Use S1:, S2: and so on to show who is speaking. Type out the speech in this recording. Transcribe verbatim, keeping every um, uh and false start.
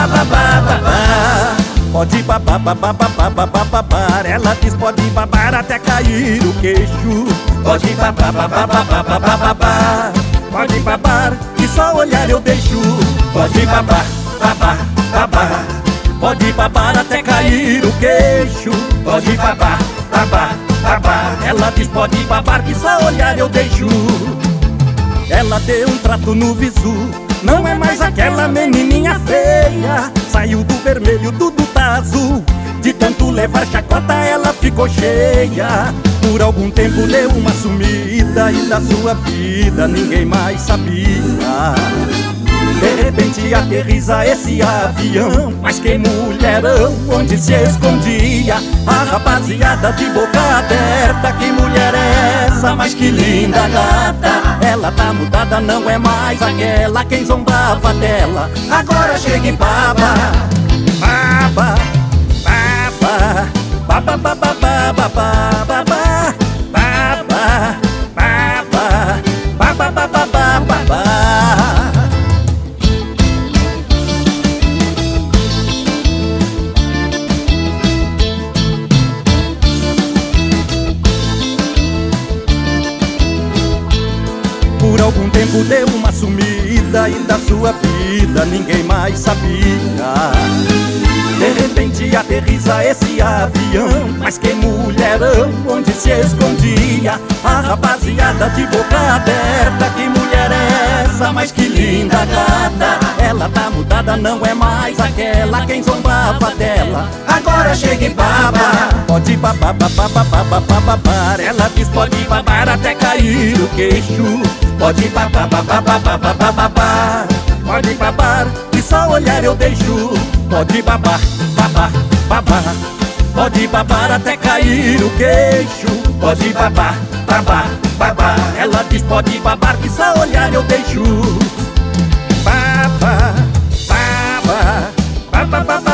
S1: babar, babar. Pode babar, babar, babar, babar, babar. Ela diz pode babar até cair o queixo. Pode babar, babar, babar, babar, babar. Pode babar, que só olhar eu deixo. Pode babar, babar, babar. Pode babar até cair o queixo. Pode babar, babar, babar. Ela diz pode babar, que só olhar eu deixo. Ela deu um trato no visu, não é mais aquela menininha feia. Saiu do vermelho, tudo tá azul. De tanto levar chacota ela ficou cheia. Por algum tempo deu uma sumida e da sua vida ninguém mais sabia. De repente aterriza esse avião, mas que mulherão, onde se escondia a rapaziada de boca aberta. Que mulher é essa, mas que linda gata. Ela tá mudada, não é mais aquela quem zombava dela. Agora chega e baba, baba, baba, baba, baba, baba, baba, baba, baba, baba, baba, baba. Por algum tempo deu uma sumida e da sua vida ninguém mais sabia. De repente aterriza esse avião, mas que mulherão, onde se escondia a rapaziada de boca aberta. Que mulher é essa, mas que linda gata. Ela tá mudada, não é mais aquela quem zombava dela. Agora chega e baba, pode babar, babar, babar, babar, babar. Ela diz pode babar até cair o queixo. Pode babar, babar, babar, babar, babar. Pode babar, e só olhar eu deixo. Pode babar, babar, babar. Pode babar até cair o queixo. Pode babar, babar, babar. Ela diz pode babar, que só olhar eu deixo. Baba, baba, baba, baba.